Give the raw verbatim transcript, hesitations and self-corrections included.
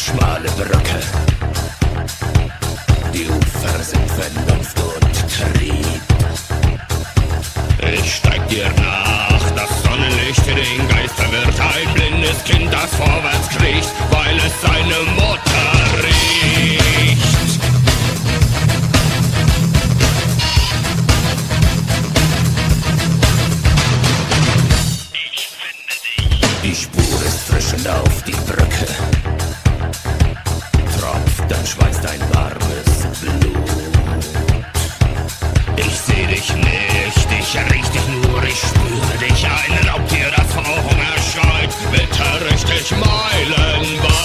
schmale Brücke. Die Ufer sind Vernunft und Trieb. Ich steig dir nach, das Sonnenlicht für den Geist verwirrt. Ein blindes Kind, das vorwärts kriecht, weil es seine Mutter riecht. Ich finde dich. Die Spur ist frisch und auf die Brücke tropft, dann schweißt ein warmes Blut. Ich seh dich nicht, ich riech dich nur, ich spüre dich. Ein Raubtier, das vor Hunger schreit, bitter richtig meilenweit.